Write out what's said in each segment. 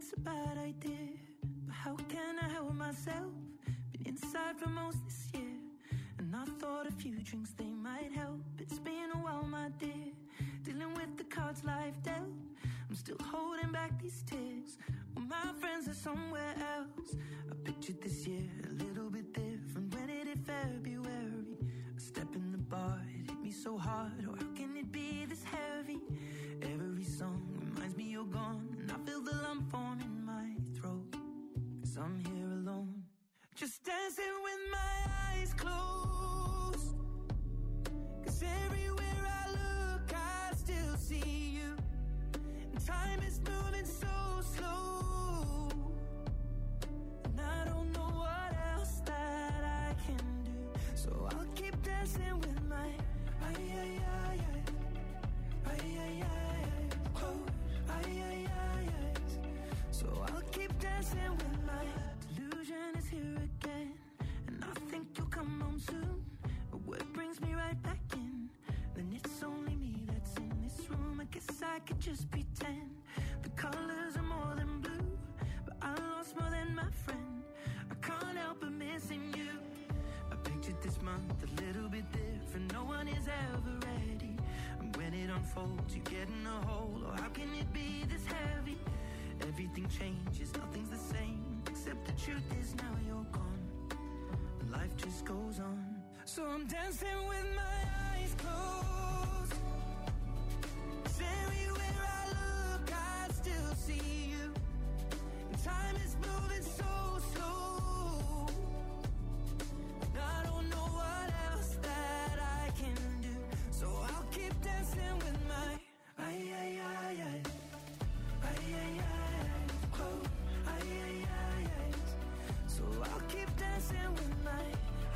it's a bad idea, but how can I help myself? Been inside for most this year, and I thought a few drinks they might help. It's been a while, my dear, dealing with the cards life dealt. I'm still holding back these tears, well, my friends are somewhere else. I pictured this year a little bit different when it hit February. A step in the bar, it hit me so hard, oh how can it be this heavy? Every song reminds me you're gone, and I feel the lump form in my throat, 'cause I'm here alone, just dancing with my eyes closed. 'Cause everywhere I look I still see you, and time is moving so slow, and I don't know what else that I can do, so I'll keep dancing with my so I'll keep dancing with my delusion is here again, and I think you'll come home soon. But what brings me right back in? Then it's only me that's in this room. I guess I could just pretend the colors are more than blue, but I lost more than my friend. I can't help but missing you. I pictured this month a little bit different. No one is ever ready, and when it unfolds you get in a hole. Oh, how can it be this heavy? Everything changes, nothing's the same, except the truth is now you're gone, and life just goes on. So I'm dancing with my eyes closed, 'cause everywhere I look I still see you, and time is moving so slow, and I don't know what else that I can do, so I'll keep dancing with my so I'll keep dancing with my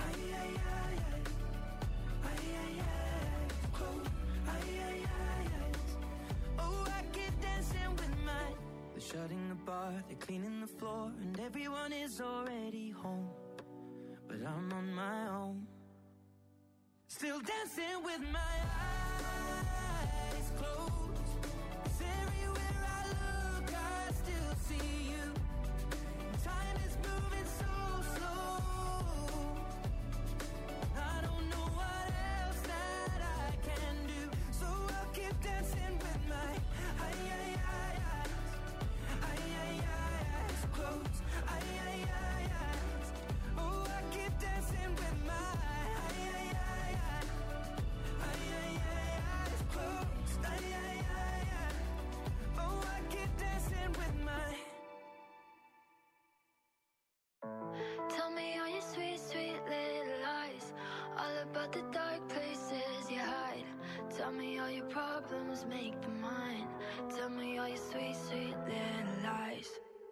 oh, I keep dancing with my. They're shutting the bar, they're cleaning the floor, and everyone is already home, but I'm on my own, still dancing with my eyes closed. 'Cause everywhere I look I still see you, time is moving so slow, I don't know what else that I can do, so I'll keep dancing with my eyes closed. Oh, I keep dancing with my eyes closed. Oh, I keep dancing with my. Tell me all your sweet, sweet little lies, all about the dark places you hide. Tell me all your problems, make them mine. Tell me all your sweet, sweet little lies.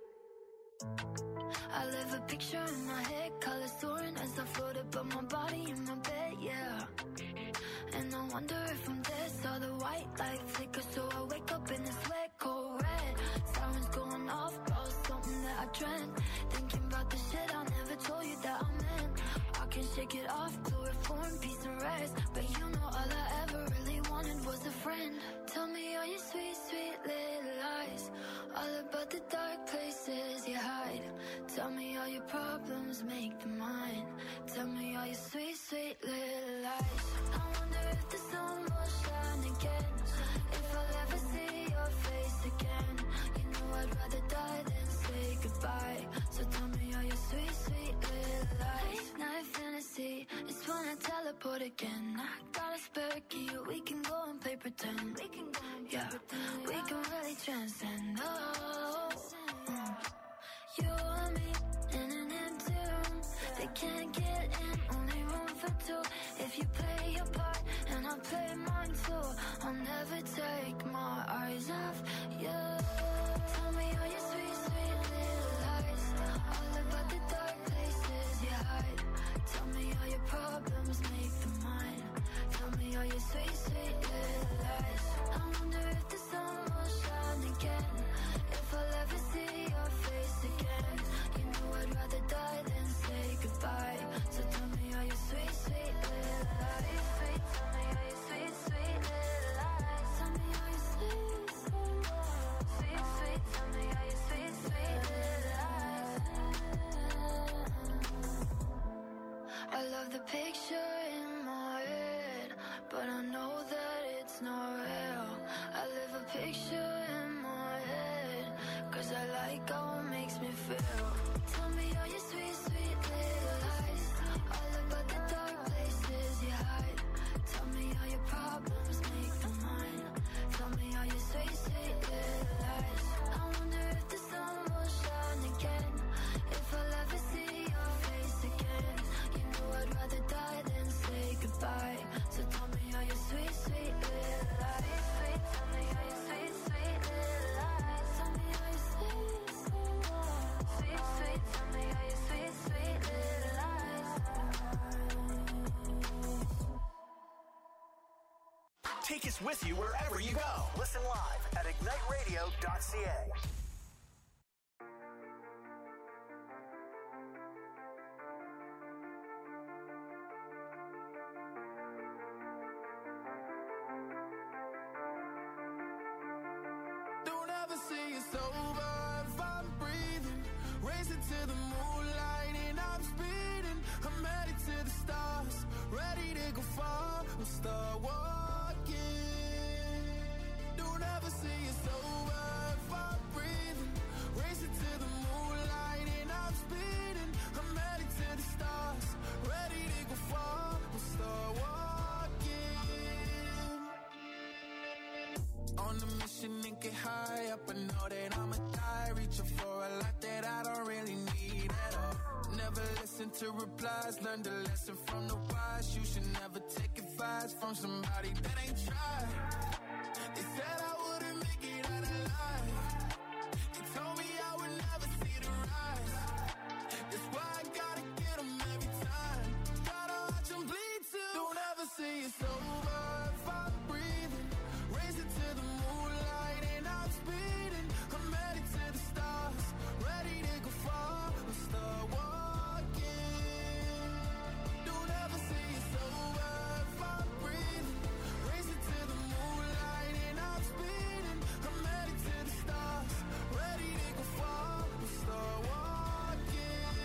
I live a picture in my head, colors soaring as I float above my body in my bed, yeah. And I wonder if I'm dead, saw the white light flicker, so I wake up in this wet, cold red. Sirens going off, about something that I dreamt. Thinking about the shit I never told you that I meant. I can shake it off, chloroform, peace and rest, but you know all I ever really wanted was a friend. Tell me all your sweet, sweet little lies, all about the dark places you hide. Tell me all your problems, make them mine. Tell me all your sweet, sweet little lies. I wonder if the sun will shine again, if I'll ever see your face again. You know I'd rather die than say goodbye, so tell me all your sweet, sweet little lies. Late night fantasy, it's when I teleport again. I got a spare key, we can go and play pretend. We can go and play pretend. We can really transcend. Oh, you and me in an empty room, they can't get in, only room for two. If you play your part and I play mine too, I'll never take my eyes off you. Tell me all your sweet, sweet little lies, all about the dark places you hide. Tell me all your problems, make them mine. Tell me all your sweet, sweet little lies. I wonder if the sun will shine again, if I'll ever see your face again. You know I'd rather die than say goodbye, so tell me all your sweet, sweet little lies. Tell me all your sweet, Take us with you wherever you go. Listen live at igniteradio.ca. Don't ever say it's over if I'm breathing. Racing to the moonlight and I'm speeding. I'm headed to the stars, ready to go far. We'll start walking. Don't ever say it's over if I'm breathing. Racing to the moonlight and I'm speeding. I'm headed to the stars, ready to go far. We'll start walking. On a mission and get high up, I know that I'ma die. Reaching for a lot that I don't really need at all. Never listen to replies, learn the lesson from the wise. You should never take advice from somebody that ain't tried. They said I wouldn't make it out alive. They told me I would never see the rise. That's why I gotta get them every time. Gotta watch them bleed too. Don't ever say it's over if I'm breathing. Racing to the moonlight and I'm speeding. I'm headed to the stars, ready to go far. We'll start walking. Don't ever say it's over if I'm breathing. Racing to the moonlight and I'm speeding. I'm headed to the stars, ready to go far. We'll start walking.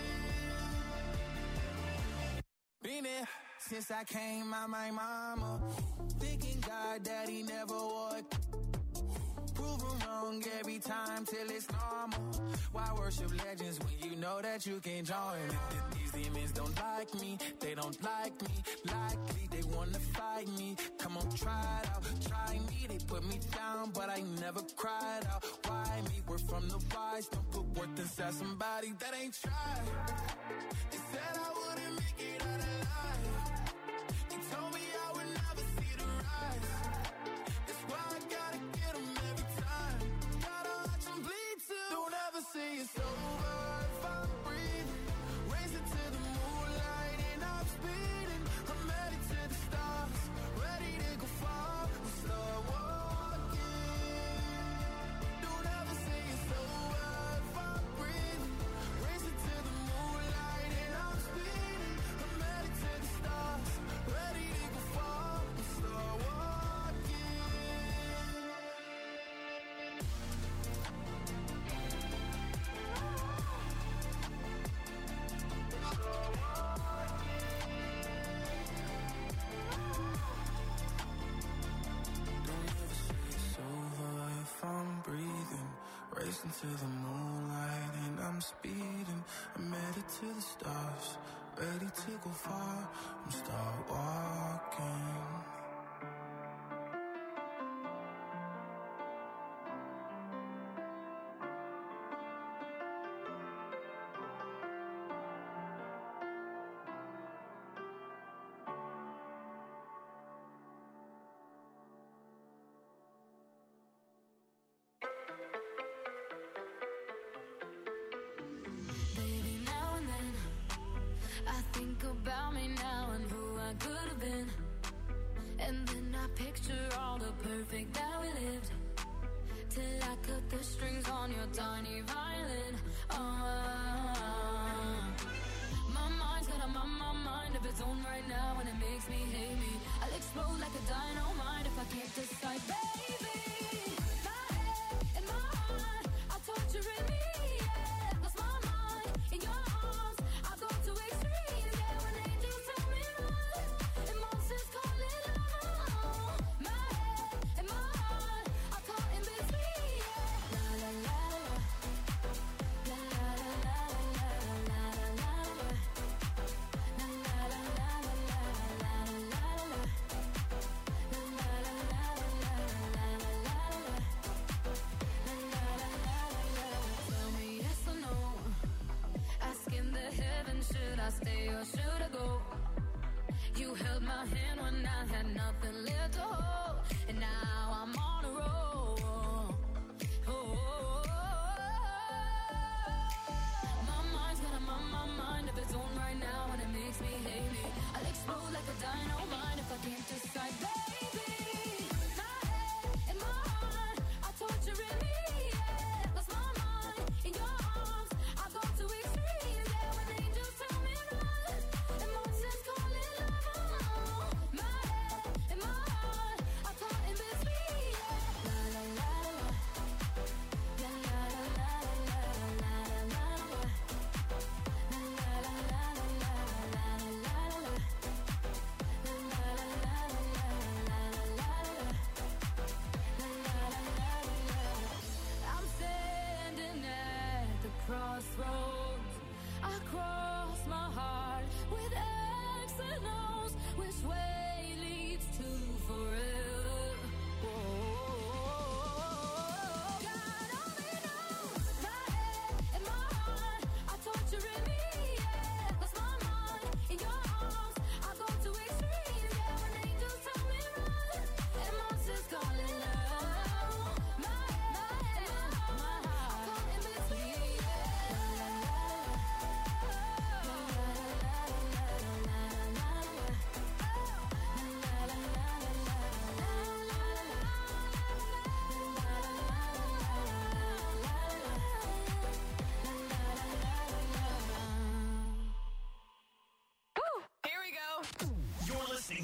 Been there since I came out my mama. Thinking God that he never would. Proven wrong every time till it's normal. Why worship legends when you know that you can't join? These demons don't like me, they don't like me. Likely they wanna fight me. Come on, try it out, try me. They put me down, but I never cried out. Why me? We're from the wise. Don't put worth inside somebody that ain't tried. They said I wouldn't make it out alive. They told me I would never see the rise. That's why I gotta get them every time. Gotta watch them bleed too. Don't ever say it's over if I'm breathing. Racing to the moonlight and I'm speeding. I'm headed to the stars, ready to go far. We'll start walking. Don't ever say it's over if I'm breathing. Racing to the moonlight and I'm speeding. I'm headed to the stars, ready to go far. We'll start walking. Don't ever say it's over if I'm breathing. Racing to the moonlight and I'm speeding. I'm headed to the stars, ready to go far. I'm start walking. Baby, now and then I think about me now and who I could have been. And then I picture all the perfect that we lived. Till I cut the strings on your tiny violin. My mind's got a mind of its own right now, and it makes me hate me. I'll explode like a dynamite if I can't decide, baby. My head and my heart are torturing me. Yeah, lost my mind in your arms. I've gone to extremes. Yeah, when angels tell me run, and monsters call it love. My head and my heart are caught in between. Yeah, la la la la, la la la la la la la. Should I stay or should I go? You held my hand when I had nothing left to hold, and now I'm on a roll. My mind's got a mind of its own right now, and it makes me hate me. I'll explode like a dynamite if I can't decide, baby.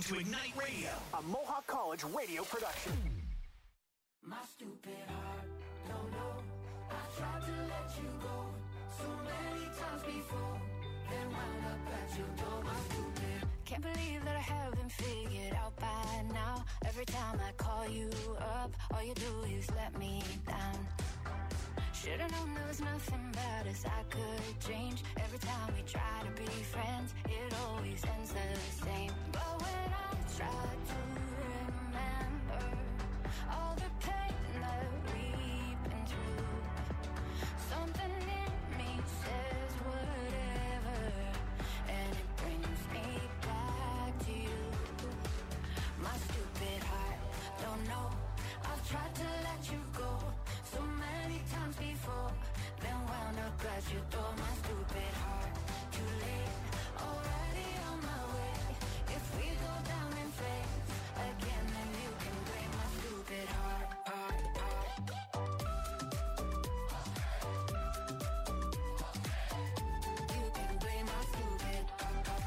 to Ignite Radio, a Mohawk College radio production. My stupid heart, don't know. I tried to let you go so many times before, then wound up at your door. My stupid. Can't believe that I haven't figured out by now. Every time I call you up, all you do is let me down. Should've known there was nothing about us I could change. Every time we try to be friends, it always ends the same. But when I try to remember all the pain that we've been through, something in me says whatever, and it brings me back to you. My stupid heart, don't know. I've tried to let you go so many times before, then wound up at your door. My stupid heart, too late, already on my way. If we go down in flames again, then you can blame my stupid heart. You can blame my stupid heart.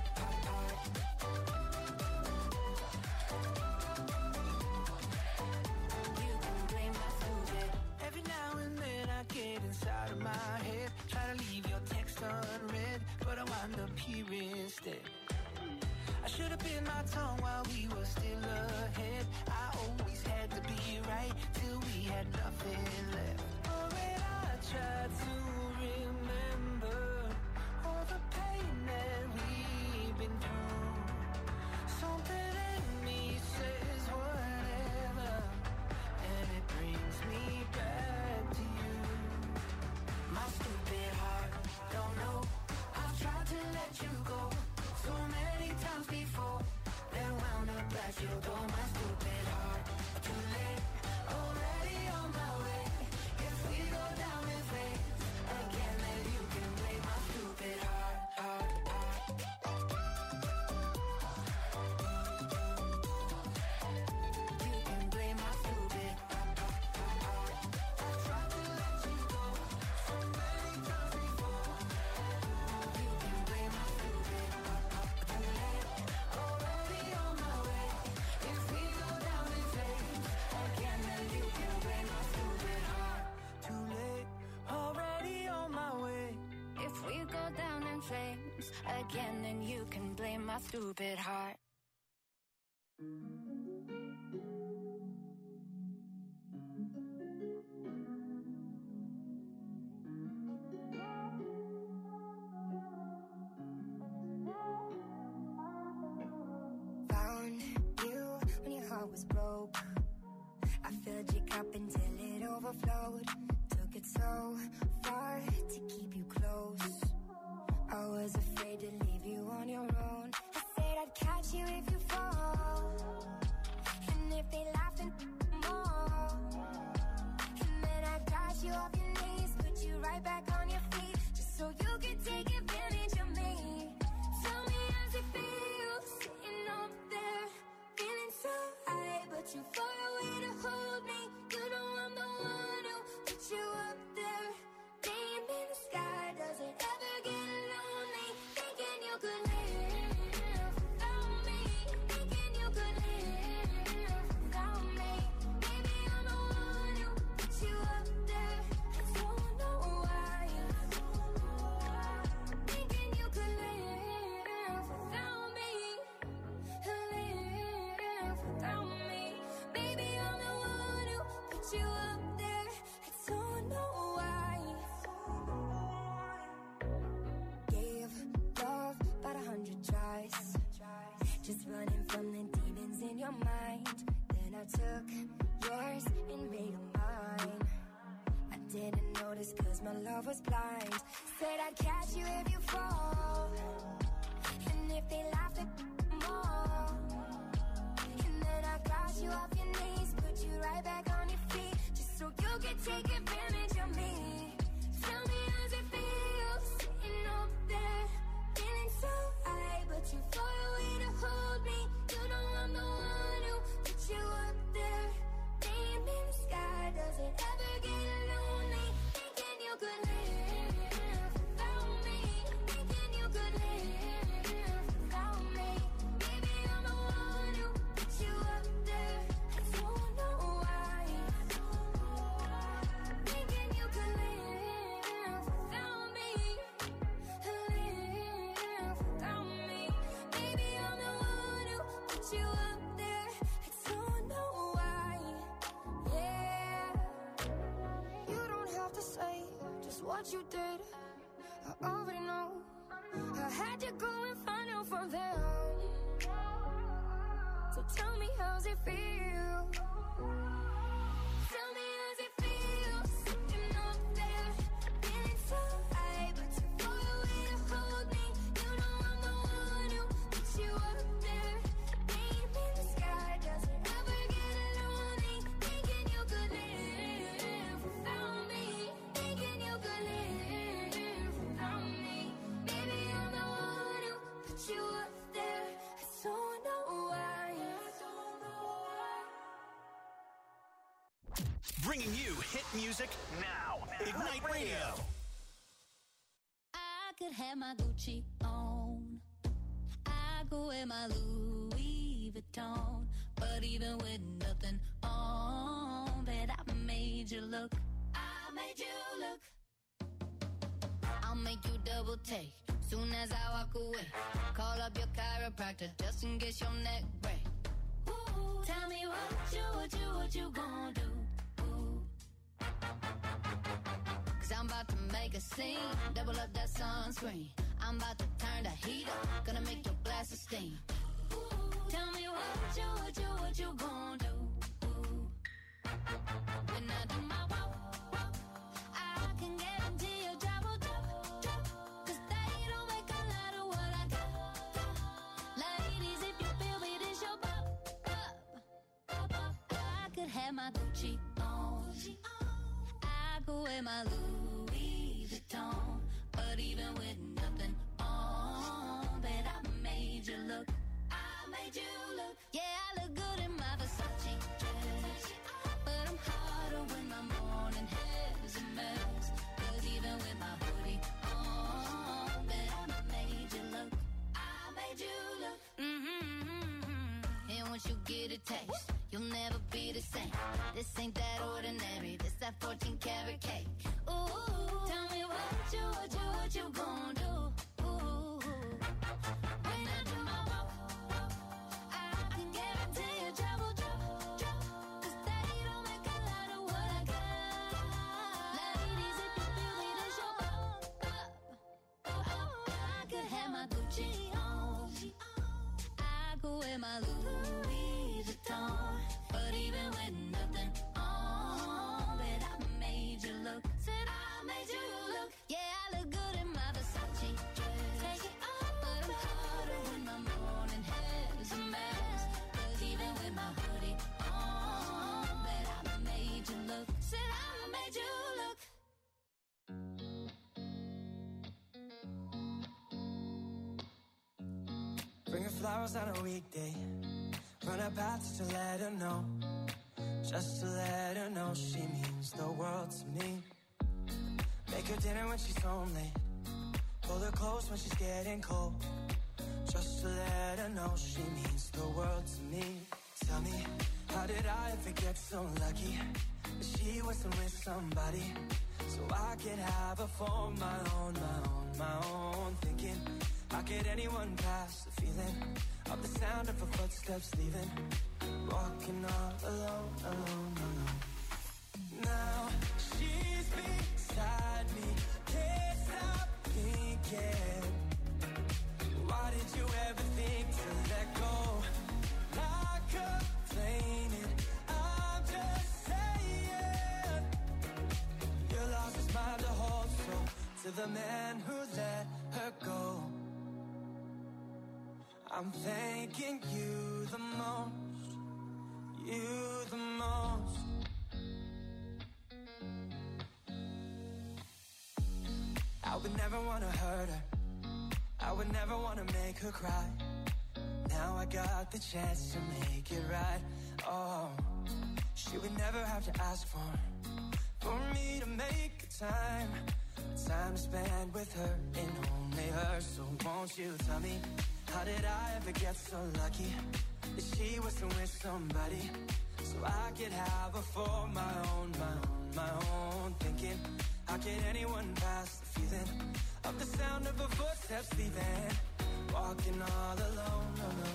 You can blame my stupid. Every now and then I get inside of my head, try to leave your text unread, but I wind up here instead. I should have bit my tongue while we were still ahead. I always had to be right till we had nothing left. Oh, when I tried to remember all the pain that we've been through, something in me says whatever, and it brings me back to you. My stupid heart, don't know. I've tried to let you go so many times before, then wound up at your door. My stupid heart, too late, already on my way. If we go down in flames again, then you can blame my stupid heart. You can blame my stupid heart. I tried to let you go so many times before. You can blame my stupid heart. Too late, already on my way. If we go down in flames again, then you can blame my stupid heart. Too late, already on my way. If we go down in flames again, then you can blame my stupid heart. Found you when your heart was broke. I filled your cup until it overflowed. Took it so far to keep you close. I was afraid to leave you on your own. I said I'd catch you if you fall, and if they laugh then more. And then I got you off your knees, put you right back on your feet, just so you could take advantage of me. Tell me how's it feel, sitting up there, feeling so high, but you far away to hold me. You know I'm the one who put you up there. Name in the sky, does it ever get lonely? Thinking you could live without me. Thinking you could live without me. Maybe I'm the one who put you up there. I don't know why. Thinking you could live without me. Live without me. Maybe I'm the one who put you up there. I don't know why. Gave love about 100 tries, just running from the demons in your mind. Then I took yours and made them mine. I didn't notice cause my love was blind. Said I'd catch you if you fall, and if they laugh at more. And then I got you off your knees, put you right back on your feet, just so you could take advantage of me. Tell me how's it feel, sitting up there, feeling so high, but you far away to hold me. You know I'm the one who put you up there. Name in the sky, does it ever get lonely? Thinking you could live without me. Thinking you could live without me. Maybe I'm the one who what you did, I already know. I had to go and find out from there. So tell me, how's it feel? Tell me, how's it feel? Sitting up there, feeling so high, but too far away to hold me. You know I'm the one who puts you up there. Name in the sky doesn't ever get lonely. Thinking you could live without me. Thinking you could live without me. Maybe I'm the one who puts you up there. I don't know why. Bringing you hit music now. Ignite Radio. I could have my Gucci on. I could wear my Louis Vuitton. But even with nothing on, bet I made you look. I made you look. I'll make you double take soon as I walk away. Call up your chiropractor just in case your neck break. Ooh, tell me what you gonna do? Cause I'm about to make a scene, double up that sunscreen. I'm about to turn the heat up, gonna make your glasses steam. Ooh, tell me what you gonna do? Ooh. When I do my walk, I can guarantee your job will drop. Cause they don't make a lot of what I got. Ladies, if you feel me, this your pop. I could have my Gucci on. I could wear my Louis Vuitton. But even with nothing on, bet I made you look. I made you look. Yeah, I look good in my Versace dress. But I'm hotter when my morning hair's a mess. Cause even with my hoodie on, bet I made you look. I made you look. And once you get a taste, you'll never be the same. This ain't that ordinary. This that 14 karat cake. Ooh, tell me what you gonna do? Ooh, when I do my walk, I can guarantee your job will drop. Cause they don't make a lot of what I got. Ladies, if you feel me, this your pop. I could have my Gucci on. I could wear my Louis Vuitton. But even with nothing on, bet I made you look. Said I made you look. Yeah, I look good in my Versace dress. Take it off, but I'm hotter when my morning hair's a mess. Cause even with my hoodie on, bet I made you look. Said I made you look. Bring her flowers on a weekday. Run her path to let her know. Just to let her know she means the world to me. Make her dinner when she's home late. Pull her close when she's getting cold. Just to let her know she means the world to me. Tell me, how did I ever get so lucky that she wasn't with somebody so I could have her for my own. Thinking, how could anyone pass the feeling of the sound of her footsteps leaving? Walking all alone. Now she's beside me, can't stop thinking. Why did you ever think to let go? Not complaining, I'm just saying. Your loss is mine to hold, so to the man who let her go, I'm thanking you the most. You the most. I would never want to hurt her. I would never want to make her cry. Now I got the chance to make it right. Oh, she would never have to ask for me to make a time to spend with her and only her. So won't you tell me, how did I ever get so lucky that she wasn't with somebody so I could have her for my own. Thinking, how could anyone pass the feeling of the sound of her footsteps leaving? Walking all alone.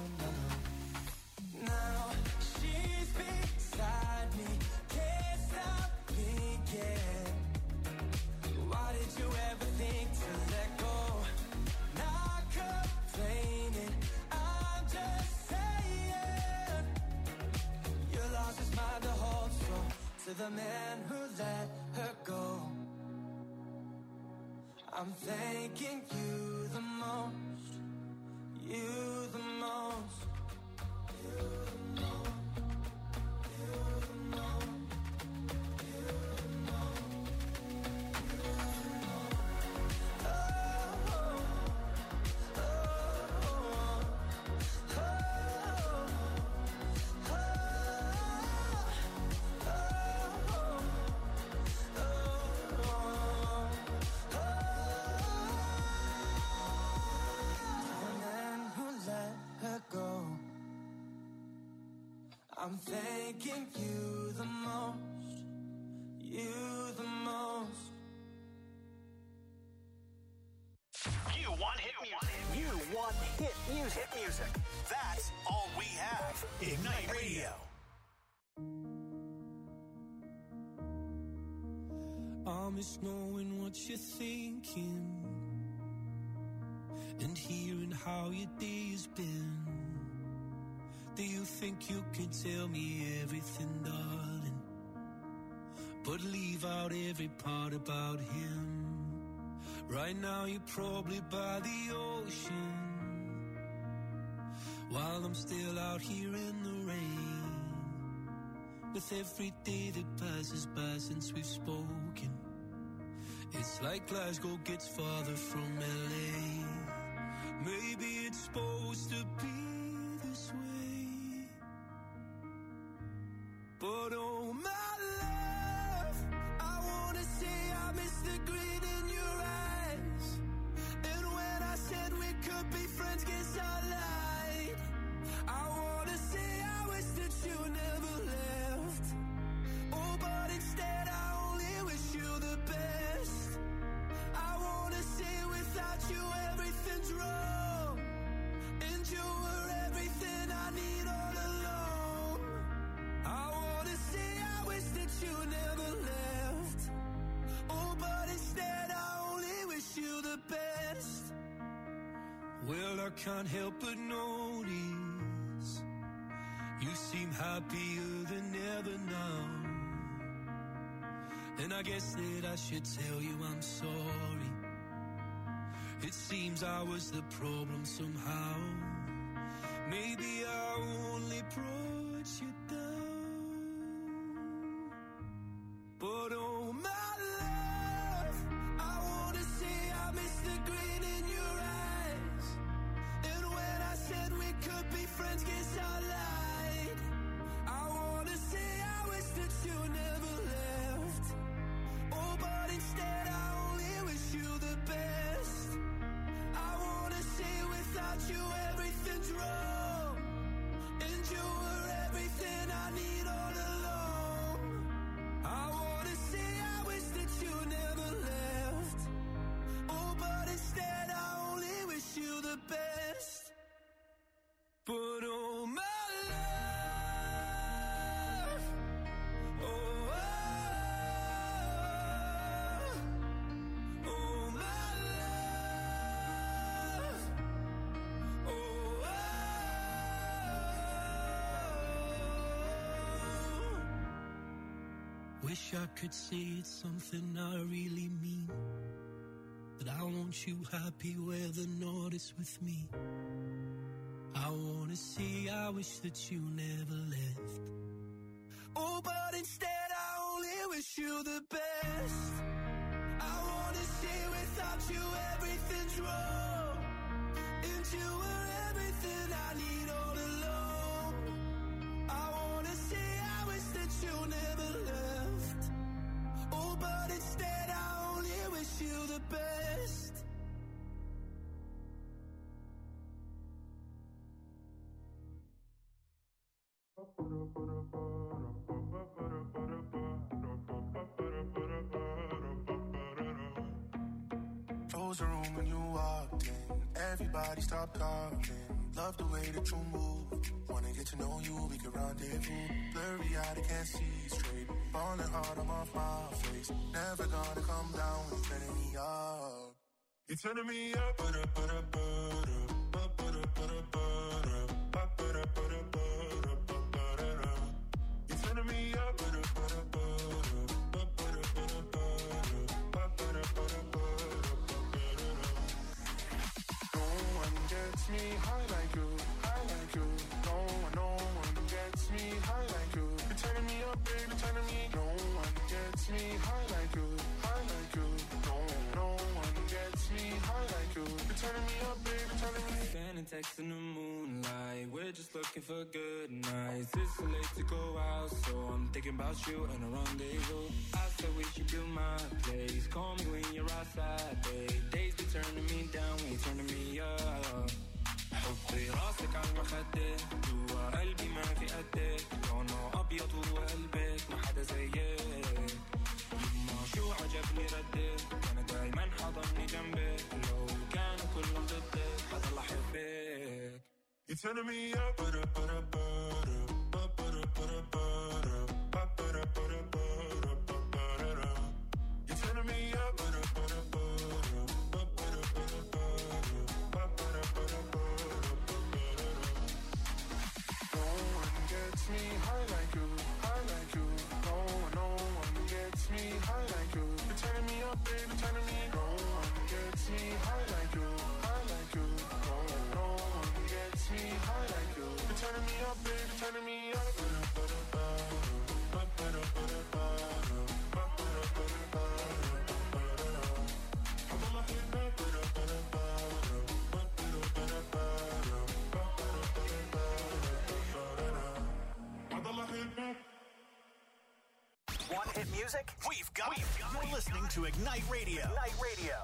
Now she's beside me, can't stop thinking. Why did you the man who let her go. I'm thanking you the most, you the most, you the most, you the most, you the most, you the most. Oh, oh, oh, oh, oh, I'm thanking you the most, you the most. You want hit music. You want hit music. Hit music. That's all we have. Ignite Radio. I miss knowing what you're thinking and hearing how your day's been. Do you think you can tell me everything, darling, but leave out every part about him? Right now you're probably by the ocean, while I'm still out here in the rain. With every day that passes by since we've spoken, it's like Glasgow gets farther from LA. Maybe it's supposed to be this way, but oh my love, I wanna say I miss the grin in your eyes. And when I said we could be friends, guess I lied. I wanna say I wish that you never left. Oh, but instead I only wish you the best. I wanna say without you everything's wrong, and you were everything I need all along. I wanna say I wish that you never left. Oh, but instead I only wish you the best. Well, I can't help but notice you seem happier than ever now. And I guess that I should tell you I'm sorry. It seems I was the problem somehow. Maybe I only brought you down. But oh my love, I wanna say I miss the grin in your eyes. And when I said we could be friends, guess I lied. I wanna say I wish that you never left. Oh, but instead I only wish you the best. I wanna say without you everything's wrong, and you were everything I need all along. I wanna say I wish that you never left. Oh, but instead I only wish you the best. But oh my love, oh, oh my love, oh, wish I could say it's something I really mean, that I want you happy where the north is with me. I wanna say I wish that you never left. Oh, but instead I only wish you the best. I wanna say without you everything's wrong, and you were everything I need all along. I wanna say I wish that you never left. Oh, but instead I only wish you the best. Close the room when you walked in. Everybody stop talking. Love the way that you move. Wanna get to know you, we can rendezvous. Blurry eyed, I can't see straight. Falling hard, I'm off my face. Never gonna come down when you're turning me up. You're turning me up. You're turning me up. text in the moonlight. We're just looking for good nights. It's too late to go out, so I'm thinking about you and a rendezvous. I said we should build my place. Call me when you're outside, babe. Days be turning me down when you're turning me up. حطي راسك على المخدة جوا قلبي ما في قدك لونه أبيض وقلبك ما حدا زيك يما شو عجبني ردك أنا دايما حضني جنبك لو كانوا كلهم ضدك حضل أحبك. You're turning me up, butter, butter, butter, butter, butter, butter, butter, butter, butter, butter. You're turning me up, butter, butter, butter, butter, butter, butter, butter, butter, butter. No one gets me high like you, high like you. No one gets me high like you. You're turning me up, baby, turning me. No one gets me high like you, high like you. No one gets me high like you. You're turning me up, baby, turning me up. Want hit music? We've got it. You're listening to Ignite Radio. Ignite Radio.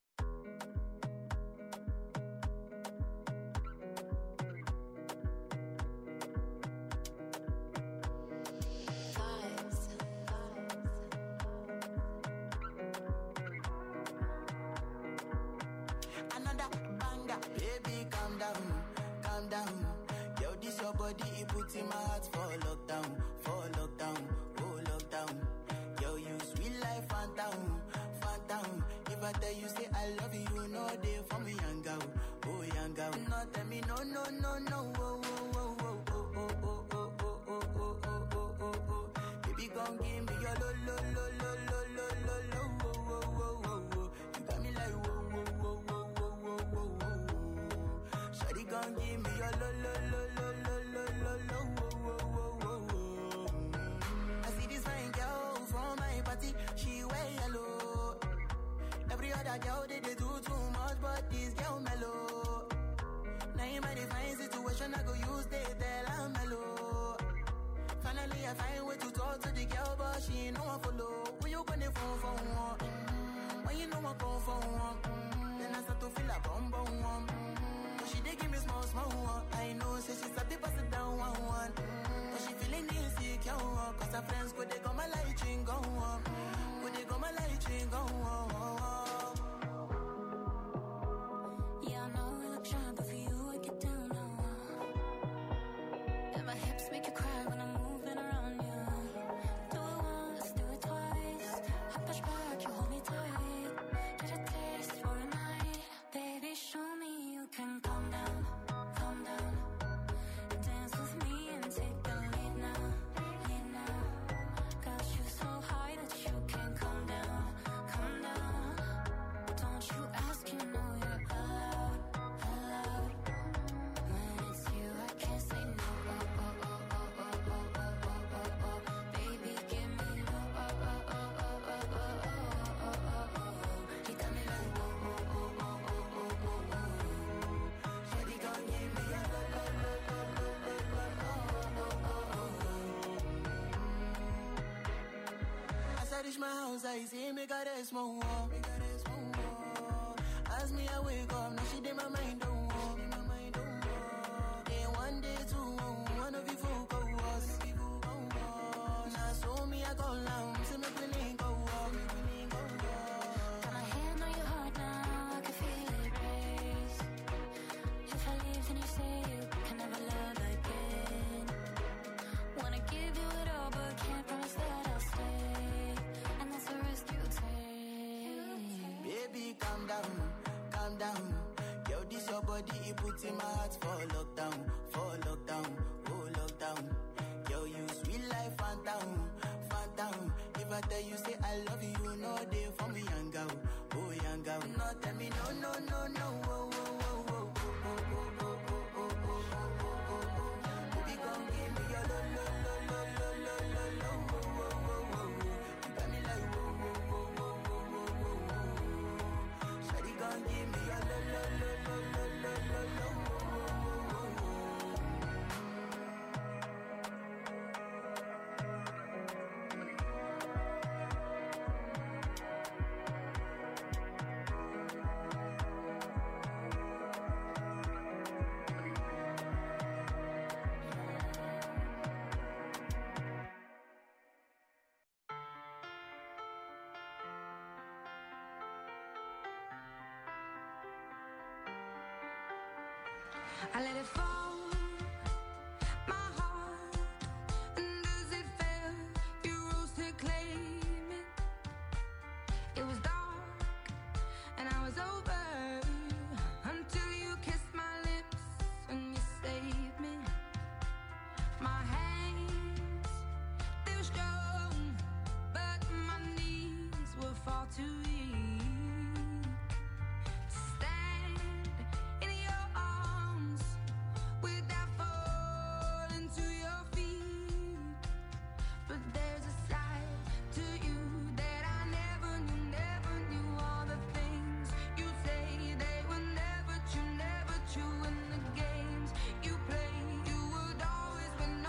Another banger, baby, calm down, calm down. Yo, this your body, it puts in my heart for lockdown, oh lockdown. Yo, you sweet life, phantom, phantom. If I tell you say I love you, you know they for me, young girl, oh young girl. No, tell me no, no, no, no, oh, oh, oh, oh, oh, oh, oh, oh, oh, oh, oh, oh, oh, oh. Baby, gon' give me your lo, lo, lo, lo, lo, lo, lo, lo, oh, oh, oh, oh, oh. You got me like whoa, whoa, whoa, whoa, whoa, whoa, whoa, whoa. Shawty gon' give me your lo, lo, lo, lo, lo, lo, lo, lo, oh, oh, oh, oh, oh. I see this fine girl from my party, she wear yellow. Every other girl they do too much, but this girl mellow. Now in my divine situation, I go use they tell I'm mellow. Finally I find way to talk to the girl, but she ain't no one follow. When you gonna phone for one? When you know I come for one? Then I start to feel a bum bum one. But she dey give me small small one. I know say she's a bit pass it down one. But she feeling insecure one. Cause her friends go they go my light ring go on. Go they go my light ring go on. Yeah, I know we look shy, but for you I get down now. And my hips make you cry when I'm moving around you. Do it once, do it twice. I push back, you hold me tight. Get a taste for a night. Baby, show me you can calm down, calm down. Dance with me and take the lead now, lead now. Got you so high that you can't calm down, calm down. Don't you ask, you know you're allowed, allowed. When it's you, I can't say no. Oh, oh, oh, oh, oh, oh, oh, oh, oh. Baby, give me low. Oh, oh, oh, oh, oh, oh, oh, oh, oh. You got me like whoa, whoa, whoa, whoa, whoa, whoa, whoa. Shawty gon' give me a lo, lo, lo, lo, lo, lo, lo, oh, oh, oh. As I reach my house, I see me got a small wall. As me I wake up, now she did my mind don't walk. Day one, day two, one of you folk go us. Now so me I go down, see me feeling go up. Got my hand on your heart now, I can feel it race. If I leave, then you say you can never love again. Wanna give you it all, but can't promise that I'll stay. And that's a risk you take. Baby, calm down, calm down. Yo, this your body, it puts in my heart for lockdown, oh lockdown. Yo, you sweet life, phantom, phantom. If I tell you say I love you, you know they for me, young girl, oh young girl. No, tell me no, no, no, no, oh, oh, oh, oh, oh, oh, oh, oh, oh, oh, oh, oh. Baby, gon' give me your lo, lo, lo, lo, lo, lo, lo, lo, oh, oh, oh, oh. You got me like whoa, whoa, whoa, whoa, whoa, whoa, whoa. Shawty gon' give me your lo, lo, lo, lo, lo, lo, lo, lo, oh, oh, oh. I let it fall, my heart, and as it fell, you rose to claim it. It was dark, and I was over, until you kissed my lips, and you saved me. My hands, they were strong, but my knees were far too weak to stand in your arms without falling to your feet. But there's a side to you that I never knew all the things you say, they were never true in the games you play, you would always win,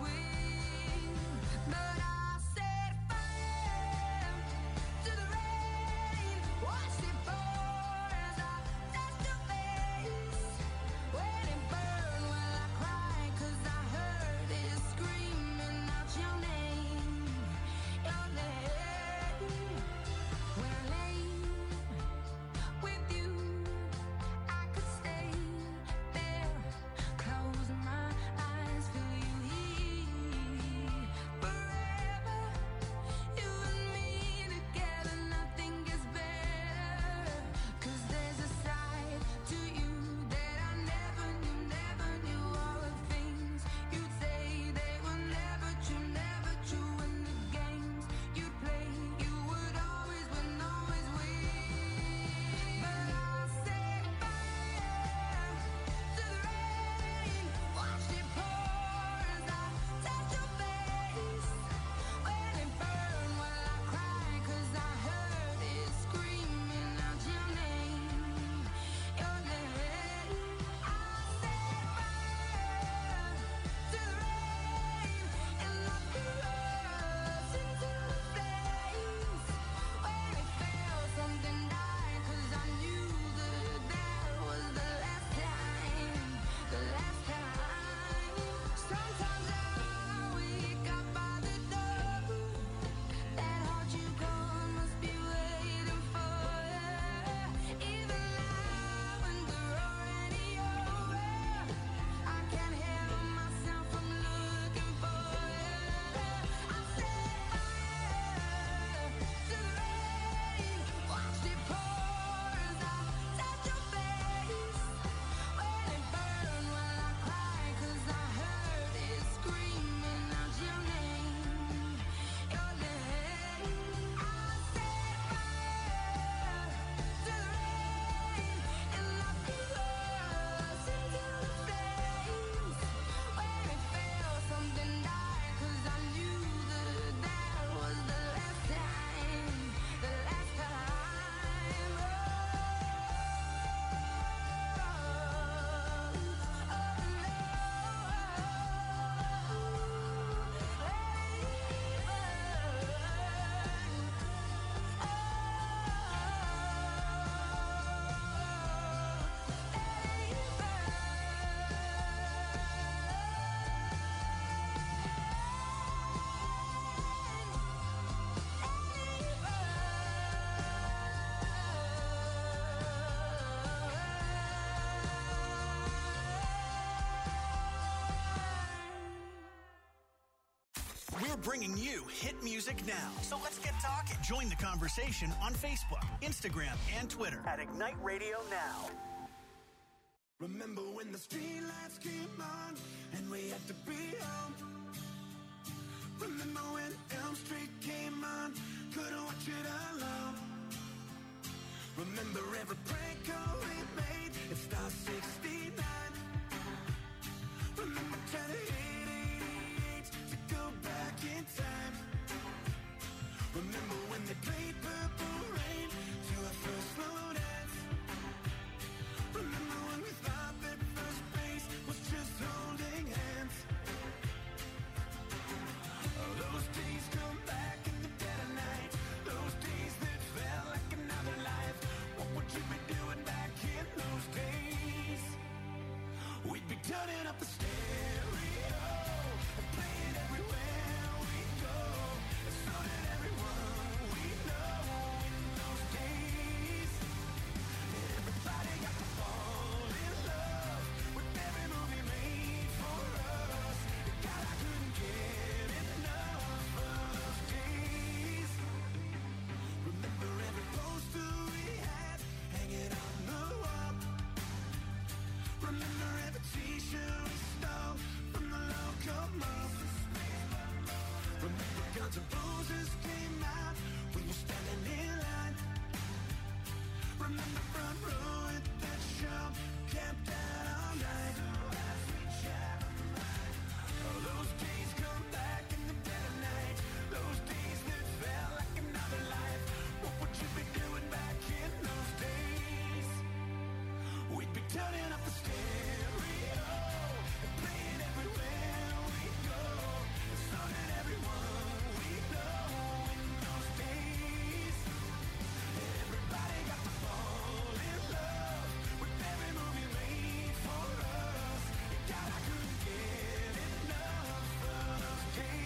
but I set fire to the rain, watched it pour as I touched your face, when it burned, well I cried, 'cause I heard it screaming out your name, when I lay with you, I could stay there, close my eyes, feel you here, forever, you and me together, nothing gets better, 'cause there's a side to you that I never knew all the things you'd say, they were never true in the games you play, you would always win, but I set fire to the rain, watched it pour as I touched your face, when it burned, well I cried, 'cause I heard it screaming out your name, I set fire to the rain, and I threw us into the flames, when it fell, something died, 'cause I knew that was the last time, sometimes I wake up by the door, that heart you gone must be waiting for you, even now when we're already over, I can't help myself from looking for you, I set fire to the rain, watched it pour as I touched your face, when it burned, well I cried, 'cause I heard it screaming out your name, I set fire to the rain, and I threw us into the flames, when it fell, something died, 'cause I knew that was the last time, We're bringing you hit music now. So let's get talking. Join the conversation on Facebook, Instagram, and Twitter at Ignite Radio Now. Remember when the street lights came on and we had to be home? Remember when Elm Street came on, couldn't watch it alone? Remember every prank call we made at Star 69? Remember trying to hit 88 to go back in time? Remember when they played Purple Rain to our first slow dance? Remember when we thought that first base was just holding hands? Oh, those days come back in the dead of night, those days that felt like another life. What would you be doing back in those days? Tons of bruises came out. We were standing in line. Remember front row at that shop, camped out all night. Oh, those days come back in the dead of night. Those days that felt like another life. What would you be doing back in those days? We'd be turning up the stereo and playing everywhere we go. The song that everyone we know in those days. Everybody got to fall in love with every movie made for us. And God, I couldn't get enough of those days.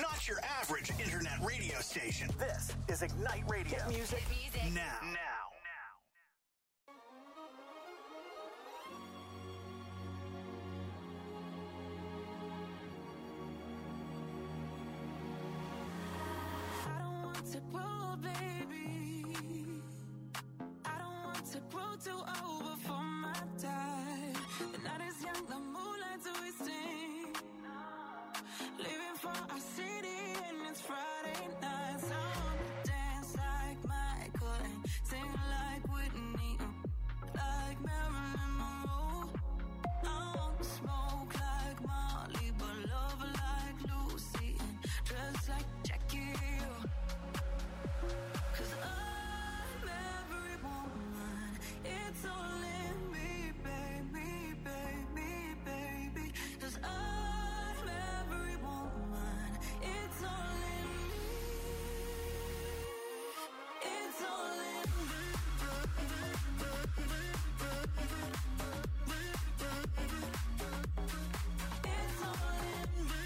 not your average internet radio station. This is Ignite Radio. Hit music now. I don't want to grow, baby. I don't want to grow too old before my time. The night is young, the moonlight's twisting. Leaving for our city and it's Friday night. So I wanna dance like Michael and sing like Whitney, like Marilyn Monroe. I wanna smoke like Molly, but love like Lucy and dress like Jackie. 'Cause I'm every woman, it's all in me, baby, baby, baby. 'Cause I'm every woman, it's all in me, it's all in me. It's all in me.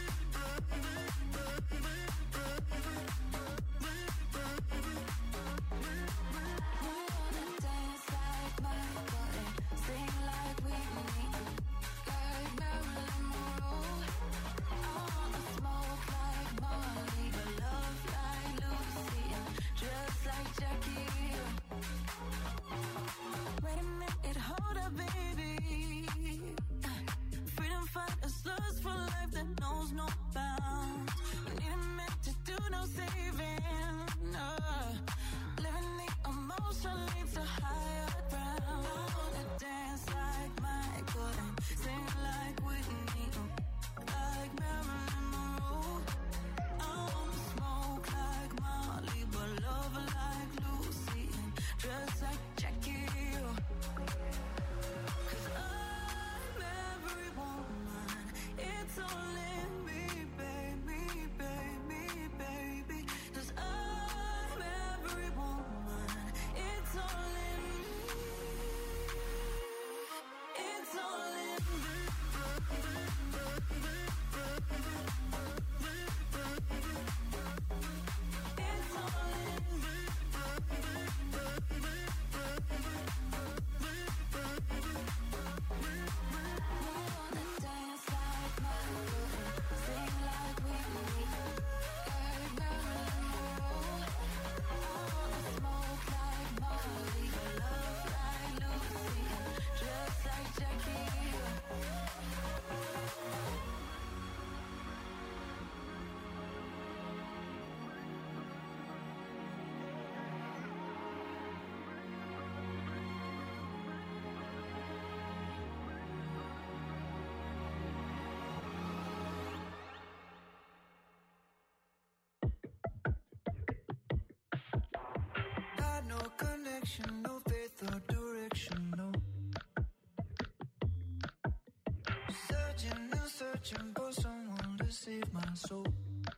Dance like Michael and sing like Whitney, like Marilyn Monroe. I wanna smoke like Molly, but love like Lucy and dress like Jackie. Wait a minute, hold up, baby. Freedom fighters lust for life that knows no bounds. We need a minute to do no saving. Living the emotion leads to higher ground. I wanna dance like Michael and sing like Whitney, like Marilyn Monroe. I wanna smoke like Molly, but love like Lucy and dress like Jackie. 'Cause I'm every woman, it's all in me, baby, baby, baby. 'Cause I'm every woman, it's all in me, it's all in me. It's all in me. Wanna dance like Michael and sing like Whitney, like Marilyn Monroe. I wanna smoke like Molly, but love like Lucy and dress like Jackie. Got no connection, no faith or direction, no. Searching and searching for someone to save my soul.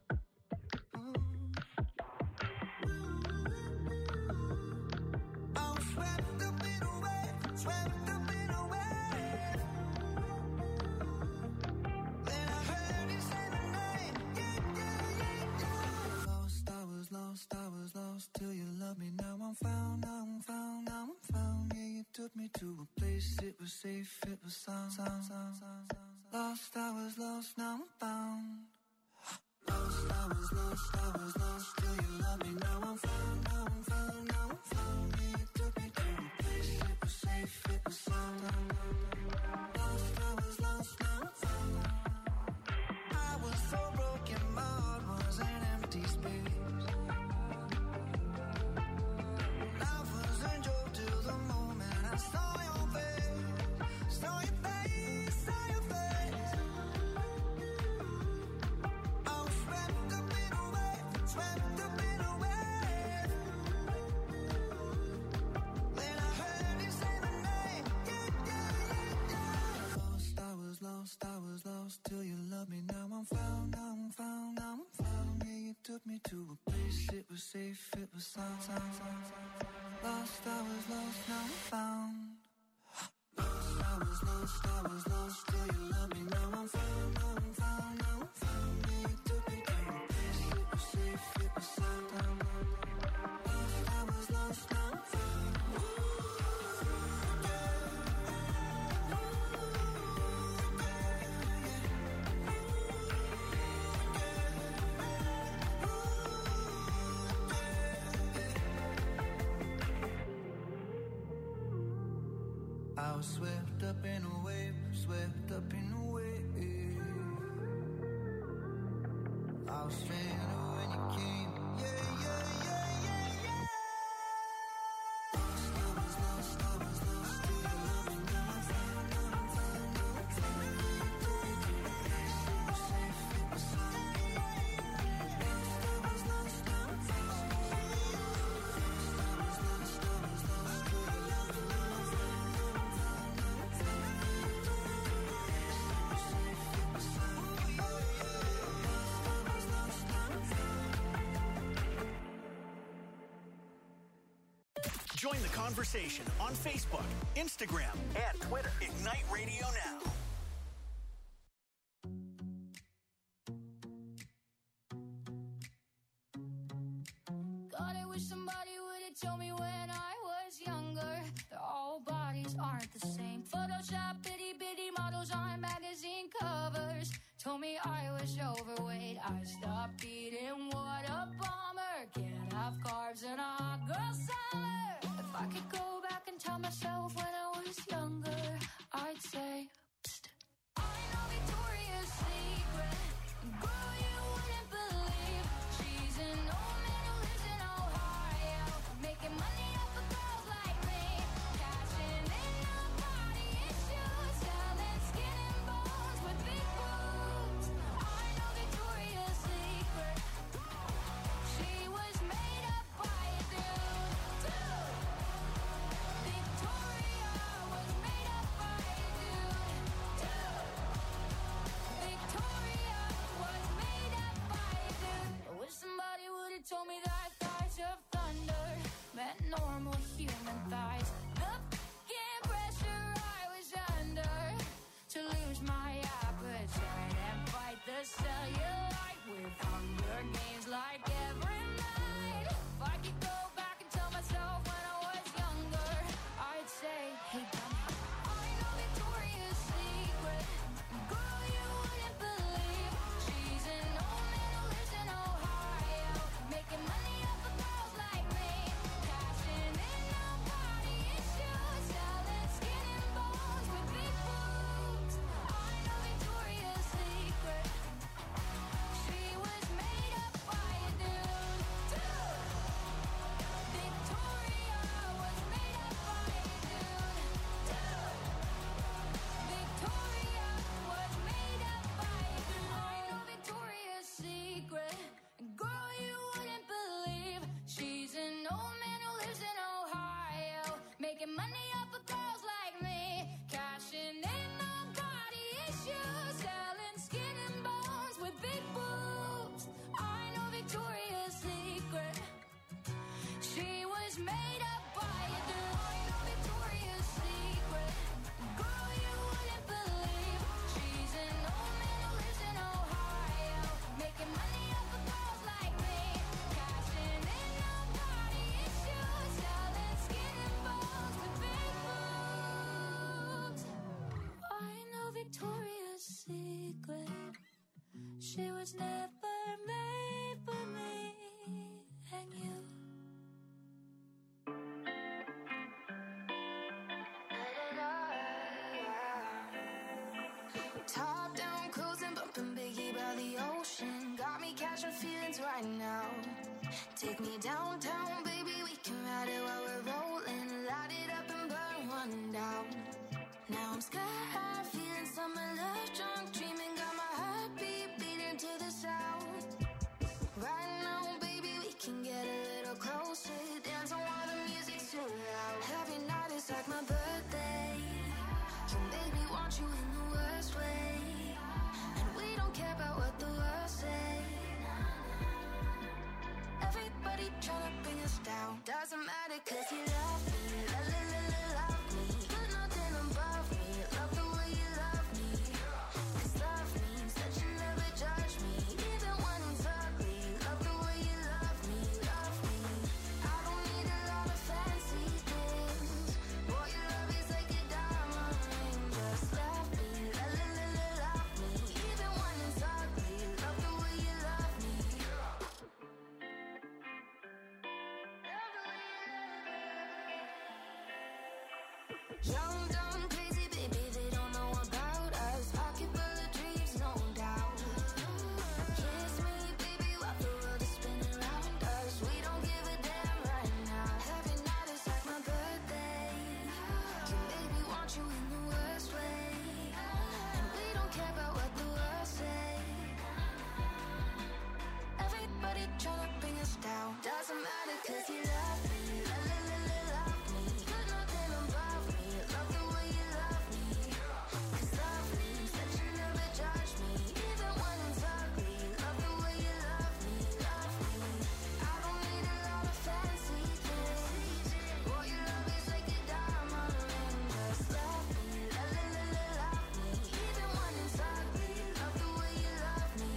I was swept up in a wave, swept up in a wave. Then I heard you say my name, yeah, yeah, yeah, yeah. Lost, I was lost, I was lost till you loved me. Now I'm found, now I'm found, now I'm found. Yeah, you took me to a place, it was safe, it was sound. Lost, I was lost, now I'm found. Lost, I was lost, I was lost till you loved me. Now I'm found, now I'm found, now I'm found. Yeah, you took me to a place, it was safe, it was sound. Lost, I was lost, now I'm found. I was so broken, my heart was an empty space. Life was a joke till the moment I saw your face, saw your face, saw your face. I was swept up in a wave, swept up in a wave. Then I heard you say my name, yeah, yeah, yeah, yeah. Lost, I was lost, I was lost till you loved me. Now I'm found, now I'm found, now I'm found. Yeah, you took me to a place, it was safe, it was sound. Lost, I was lost, now I'm found. Lost, I was lost, I was lost till you loved me. Now I'm found, now I'm found, now I'm found. Yeah, you took me to a place, if it was sometime. If I was lost now. I was swept up in a wave, swept up in a wave. I was feeling when you came, yeah, yeah, yeah, yeah, yeah. Lost, I was lost, I was lost to your love and never found, never found, never found. It was safe, it was sound. Lost, I was lost, I was lost. Lost, I was lost, I was lost to your love and never found, never found, never found. It was safe, it was sound. Lost, I was lost, I was lost. Join the conversation on Facebook, Instagram, and Twitter. Ignite Radio Now. God, I wish somebody would have told me when I was younger that all bodies aren't the same. Photoshop itty bitty models on magazine covers told me I was overweight. I stopped eating, what a bummer. Can't have carbs in a hot girl summer. If I could go back and tell myself when I was younger, I'd say, psst, I know Victoria's Secret. Girl, you wouldn't believe she's an old man who lives in Ohio, making money off of girls like me, cashing in on body issues, selling skin and bones with big boobs. I know Victoria's Secret. She was made up by a dude, too. Victoria was made up by a dude, too. Victoria was made up by a dude. I wish somebody would have told me that thighs of thunder meant normal human thighs. The f***ing pressure I was under to lose my appetite and fight the cellulite with Hunger Games like every night. If I could go back and tell myself when I was younger, I'd say, hey, dummy, I know Victoria's Secret. Girl, you wouldn't believe she's an old man who lives in Ohio, making money off of girls like me, cashing in on body issues, selling skin and bones with big boobs. I know Victoria's Secret. She was made up by a dude, too. Victoria was made up by a dude, too. Victoria was made up by a dude. I know Victoria's Secret. Girl, you wouldn't believe she's an old man who lives in Ohio, making money off of girls like me, cashing in on body issues, selling skin and bones with big boobs. I know Victoria's Secret. She was made up by a dude. I know Victoria's Secret. Girl, you wouldn't believe she's an old man who lives in Ohio, making money off of girls like me, cashing in on body issues, selling skin and bones with big boobs. I know Victoria's Secret. She was never made for me and you. Top down, cruising, bumping Biggie by the ocean. Got me catching feelings right now. Take me downtown, baby, we can ride it while we're rolling. Light it up and burn one down. Now I'm sky high, feeling summer love, drunk, dreaming, got my heartbeat beating to the sound. Right now, baby, we can get a little closer, dance on while the music's too loud. Every night is like my birthday. You make me want you in the worst way, and we don't care about what the world say. Everybody tryna bring us down. Doesn't matter 'cause you love me, love me. You're nothing above me. Love the way you love me. 'Cause love means that you never judge me, even when I'm ugly. Love the way you Young, dumb, crazy, baby, they don't know about us. Pocket full of dreams, no doubt. Kiss me, baby, while the world is spinning around us. We don't give a damn right now. Every night is like my birthday. Can baby want you in the worst way. And we don't care about what the world say. Everybody tryna bring us down. Doesn't matter 'cause you love me. Love me. Put nothing above me. Love the way you love me. 'Cause love means that you never judge me. Even when it's ugly. Love the way you love me. Love me. I don't need a lot of fancy things. Boy, your love is like a diamond ring. Just love me. Love me. Even when it's ugly. Love the way you love me.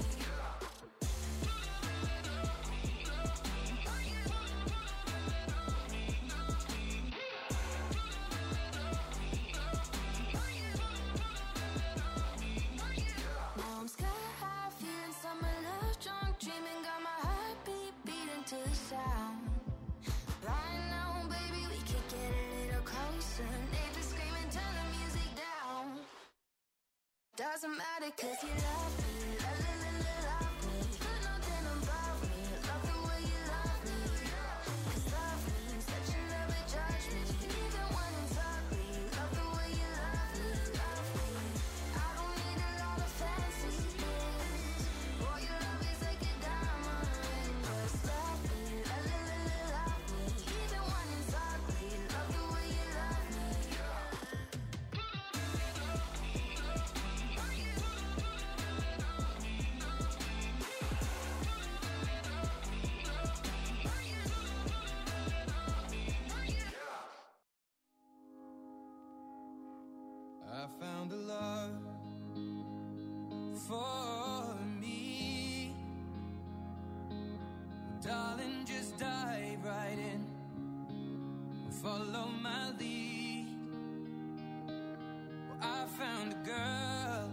Now I'm sky high, feeling summer love, drunk, dreaming, got my heartbeat beating to the sound. Right now, baby, we could get a little closer. Neighbors screaming, turn the music down. Doesn't matter 'cause you love me. Love me. Put nothing above me. Love the way you love me. 'Cause love means that you never judge me. Even when it's ugly. Love the way you love me. Love me. I don't need a lot of fancy things. Boy, your love is like a diamond ring. Just love me. Love me. Even when it's ugly. Love the way you love me. I found a love for me. Darling, just dive right in. Follow my lead. Well, I found a girl,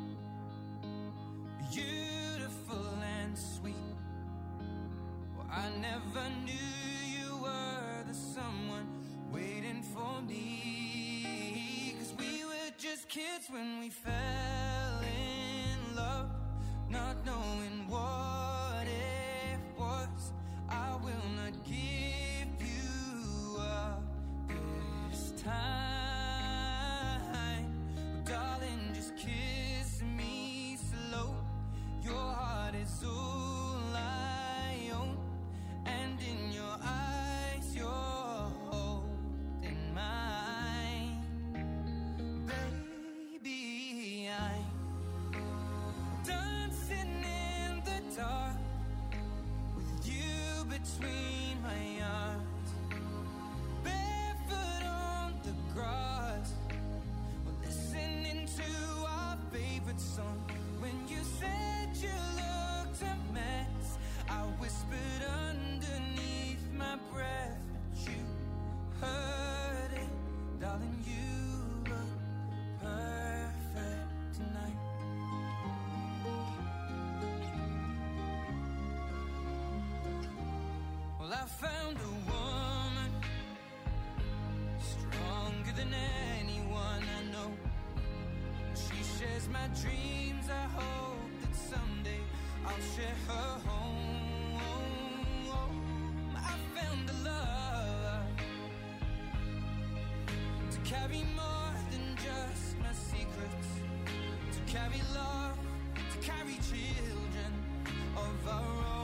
beautiful and sweet. Well, I never knew you were the someone waiting for me. 'Cause we were just kids when we fell in love, not knowing what it was. I will not give you up this time. Darling, just kiss me slow. Your heart is all I own, and in your eyes you're holding mine. Baby, I'm dancing in the dark with you between my arms, barefoot on the grass. We're listening to our favorite song. When you said you looked a mess, I whispered underneath my breath, but you heard it. Darling, you look perfect tonight. Well, I found a woman stronger than anyone I know. She shares my dreams. I hope that someday I'll share her home. I found a love to carry more than just my secrets, to carry love, to carry children of our own.